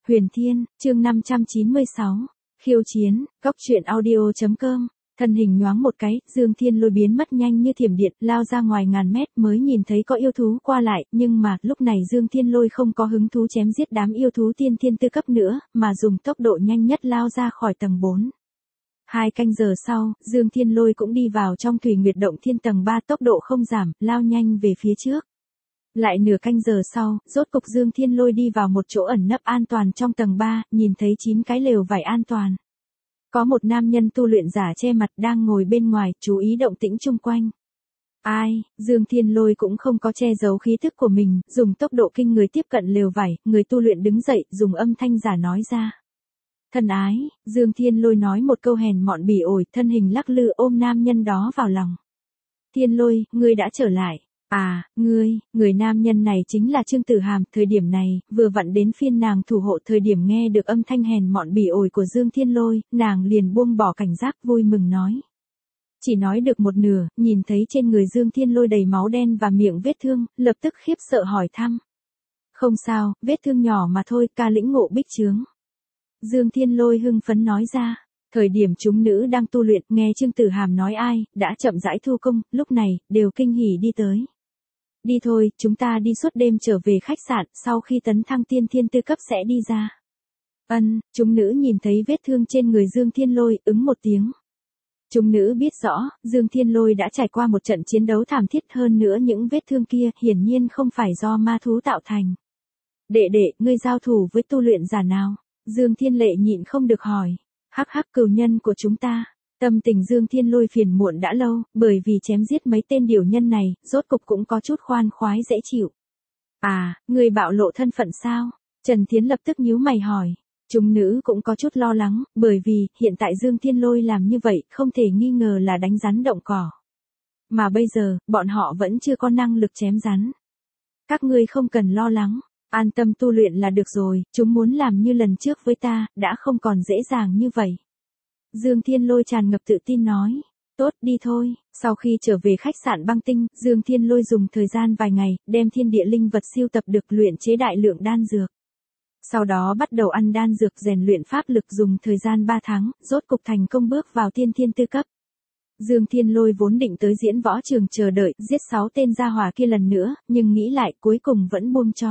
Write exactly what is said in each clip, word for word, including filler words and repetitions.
Huyền Thiên, chương năm trăm chín mươi sáu. Khiêu chiến, Cốc Truyện Audio chấm com. Thân hình nhoáng một cái, Dương Thiên Lôi biến mất nhanh như thiểm điện, lao ra ngoài ngàn mét mới nhìn thấy có yêu thú qua lại, nhưng mà, lúc này Dương Thiên Lôi không có hứng thú chém giết đám yêu thú tiên thiên tư cấp nữa, mà dùng tốc độ nhanh nhất lao ra khỏi tầng bốn. Hai canh giờ sau, Dương Thiên Lôi cũng đi vào trong Thủy Nguyệt Động Thiên tầng ba, tốc độ không giảm, lao nhanh về phía trước. Lại nửa canh giờ sau, rốt cục Dương Thiên Lôi đi vào một chỗ ẩn nấp an toàn trong tầng ba, nhìn thấy chín cái lều vải an toàn. Có một nam nhân tu luyện giả che mặt đang ngồi bên ngoài, chú ý động tĩnh chung quanh. Ai, Dương Thiên Lôi cũng không có che giấu khí thức của mình, dùng tốc độ kinh người tiếp cận lều vải, người tu luyện đứng dậy, dùng âm thanh giả nói ra. Thân ái, Dương Thiên Lôi nói một câu hèn mọn bỉ ổi, thân hình lắc lư ôm nam nhân đó vào lòng. Thiên Lôi, ngươi đã trở lại. À, ngươi, người nam nhân này chính là Trương Tử Hàm, thời điểm này, vừa vặn đến phiên nàng thủ hộ, thời điểm nghe được âm thanh hèn mọn bỉ ổi của Dương Thiên Lôi, nàng liền buông bỏ cảnh giác, vui mừng nói. Chỉ nói được một nửa, nhìn thấy trên người Dương Thiên Lôi đầy máu đen và miệng vết thương, lập tức khiếp sợ hỏi thăm. Không sao, vết thương nhỏ mà thôi, ca lĩnh ngộ bích chướng. Dương Thiên Lôi hưng phấn nói ra. Thời điểm chúng nữ đang tu luyện, nghe Trương Tử Hàm nói ai, đã chậm rãi thu công, lúc này, đều kinh hỉ đi tới. Đi thôi, chúng ta đi suốt đêm trở về khách sạn, sau khi tấn thăng tiên thiên tư cấp sẽ đi ra. Ân, chúng nữ nhìn thấy vết thương trên người Dương Thiên Lôi, ứng một tiếng. Chúng nữ biết rõ, Dương Thiên Lôi đã trải qua một trận chiến đấu thảm thiết, hơn nữa những vết thương kia, hiển nhiên không phải do ma thú tạo thành. Đệ đệ, ngươi giao thủ với tu luyện giả nào? Dương Thiên Lệ nhịn không được hỏi. Hắc hắc, cừu nhân của chúng ta. Tâm tình Dương Thiên Lôi phiền muộn đã lâu, bởi vì chém giết mấy tên điều nhân này, rốt cục cũng có chút khoan khoái dễ chịu. À, người bạo lộ thân phận sao? Trần Thiến lập tức nhíu mày hỏi. Chúng nữ cũng có chút lo lắng, bởi vì, hiện tại Dương Thiên Lôi làm như vậy, không thể nghi ngờ là đánh rắn động cỏ. Mà bây giờ, bọn họ vẫn chưa có năng lực chém rắn. Các ngươi không cần lo lắng. An tâm tu luyện là được rồi, chúng muốn làm như lần trước với ta, đã không còn dễ dàng như vậy. Dương Thiên Lôi tràn ngập tự tin nói. Tốt, đi thôi. Sau khi trở về khách sạn Băng Tinh, Dương Thiên Lôi dùng thời gian vài ngày, đem thiên địa linh vật siêu tập được luyện chế đại lượng đan dược. Sau đó bắt đầu ăn đan dược rèn luyện pháp lực dùng thời gian ba tháng, rốt cục thành công bước vào tiên thiên tư cấp. Dương Thiên Lôi vốn định tới diễn võ trường chờ đợi, giết sáu tên gia hỏa kia lần nữa, nhưng nghĩ lại cuối cùng vẫn buông cho.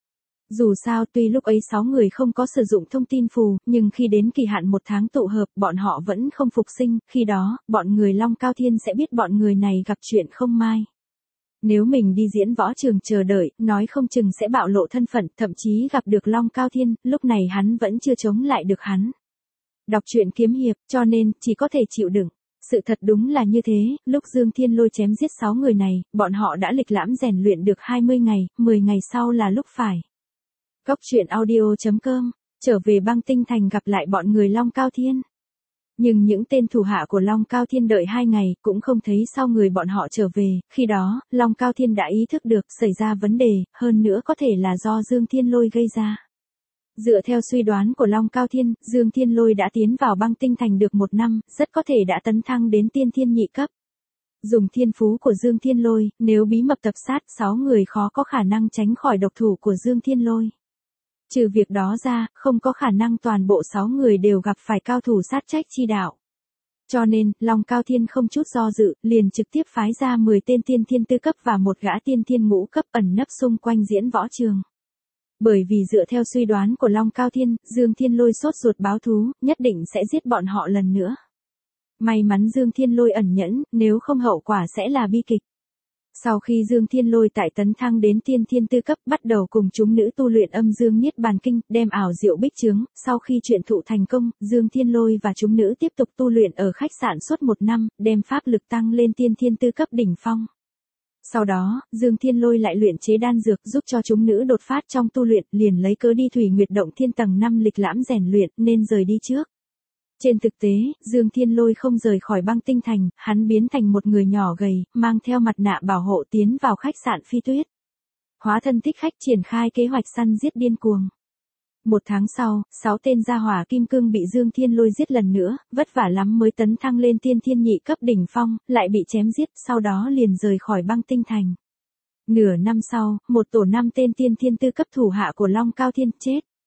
Dù sao tuy lúc ấy sáu người không có sử dụng thông tin phù, nhưng khi đến kỳ hạn một tháng tụ hợp, bọn họ vẫn không phục sinh, khi đó, bọn người Long Cao Thiên sẽ biết bọn người này gặp chuyện không may. Nếu mình đi diễn võ trường chờ đợi, nói không chừng sẽ bạo lộ thân phận, thậm chí gặp được Long Cao Thiên, lúc này hắn vẫn chưa chống lại được hắn. Đọc truyện kiếm hiệp, cho nên, chỉ có thể chịu đựng. Sự thật đúng là như thế, lúc Dương Thiên Lôi chém giết sáu người này, bọn họ đã lịch lãm rèn luyện được hai mươi ngày, mười ngày sau là lúc phải. Cốc Truyện Audio chấm com, trở về Băng Tinh Thành gặp lại bọn người Long Cao Thiên. Nhưng những tên thủ hạ của Long Cao Thiên đợi hai ngày, cũng không thấy sau người bọn họ trở về, khi đó, Long Cao Thiên đã ý thức được xảy ra vấn đề, hơn nữa có thể là do Dương Thiên Lôi gây ra. Dựa theo suy đoán của Long Cao Thiên, Dương Thiên Lôi đã tiến vào Băng Tinh Thành được một năm, rất có thể đã tấn thăng đến tiên thiên nhị cấp. Dùng thiên phú của Dương Thiên Lôi, nếu bí mật tập sát sáu người khó có khả năng tránh khỏi độc thủ của Dương Thiên Lôi. Trừ việc đó ra, không có khả năng toàn bộ sáu người đều gặp phải cao thủ sát trách chi đạo. Cho nên, Long Cao Thiên không chút do dự, liền trực tiếp phái ra mười tên tiên thiên tư cấp và một gã tiên thiên ngũ cấp ẩn nấp xung quanh diễn võ trường. Bởi vì dựa theo suy đoán của Long Cao Thiên, Dương Thiên Lôi sốt ruột báo thú, nhất định sẽ giết bọn họ lần nữa. May mắn Dương Thiên Lôi ẩn nhẫn, nếu không hậu quả sẽ là bi kịch. Sau khi Dương Thiên Lôi tại tấn thăng đến tiên thiên tư cấp, bắt đầu cùng chúng nữ tu luyện âm dương niết bàn kinh, đem ảo diệu bích chướng, sau khi chuyện thụ thành công, Dương Thiên Lôi và chúng nữ tiếp tục tu luyện ở khách sạn suốt một năm, đem pháp lực tăng lên tiên thiên tư cấp đỉnh phong. Sau đó, Dương Thiên Lôi lại luyện chế đan dược giúp cho chúng nữ đột phát trong tu luyện, liền lấy cớ đi Thủy Nguyệt Động Thiên tầng năm lịch lãm rèn luyện, nên rời đi trước. Trên thực tế, Dương Thiên Lôi không rời khỏi Băng Tinh Thành, hắn biến thành một người nhỏ gầy, mang theo mặt nạ bảo hộ tiến vào khách sạn Phi Tuyết. Hóa thân thích khách triển khai kế hoạch săn giết điên cuồng. Một tháng sau, sáu tên gia hỏa kim cương bị Dương Thiên Lôi giết lần nữa, vất vả lắm mới tấn thăng lên tiên thiên nhị cấp đỉnh phong, lại bị chém giết, sau đó liền rời khỏi Băng Tinh Thành. Nửa năm sau, một tổ năm tên tiên thiên tư cấp thủ hạ của Long Cao Thiên chết.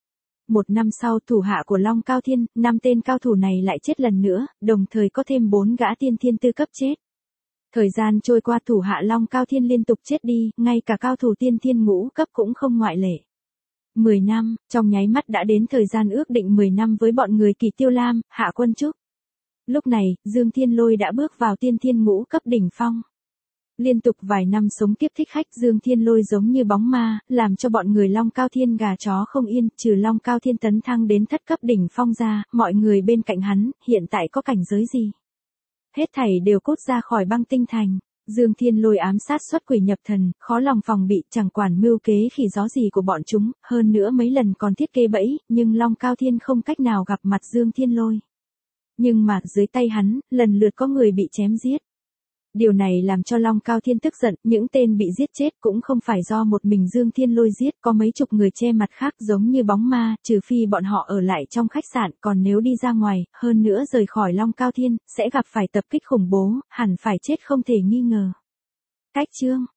Một năm sau thủ hạ của Long Cao Thiên, năm tên cao thủ này lại chết lần nữa, đồng thời có thêm bốn gã tiên thiên tư cấp chết. Thời gian trôi qua thủ hạ Long Cao Thiên liên tục chết đi, ngay cả cao thủ tiên thiên ngũ cấp cũng không ngoại lệ. Mười năm, trong nháy mắt đã đến thời gian ước định mười năm với bọn người Kỳ Tiêu Lam, Hạ Quân Trúc. Lúc này, Dương Thiên Lôi đã bước vào tiên thiên ngũ cấp đỉnh phong. Liên tục vài năm sống kiếp thích khách, Dương Thiên Lôi giống như bóng ma, làm cho bọn người Long Cao Thiên gà chó không yên, trừ Long Cao Thiên tấn thăng đến thất cấp đỉnh phong ra, mọi người bên cạnh hắn, hiện tại có cảnh giới gì? Hết thảy đều cốt ra khỏi băng tinh thành. Dương Thiên Lôi ám sát xuất quỷ nhập thần, khó lòng phòng bị, chẳng quản mưu kế khỉ gió gì của bọn chúng, hơn nữa mấy lần còn thiết kế bẫy, nhưng Long Cao Thiên không cách nào gặp mặt Dương Thiên Lôi. Nhưng mà dưới tay hắn, lần lượt có người bị chém giết. Điều này làm cho Long Cao Thiên tức giận, những tên bị giết chết cũng không phải do một mình Dương Thiên Lôi giết, có mấy chục người che mặt khác giống như bóng ma, trừ phi bọn họ ở lại trong khách sạn, còn nếu đi ra ngoài, hơn nữa rời khỏi Long Cao Thiên, sẽ gặp phải tập kích khủng bố, hẳn phải chết không thể nghi ngờ. Cách chương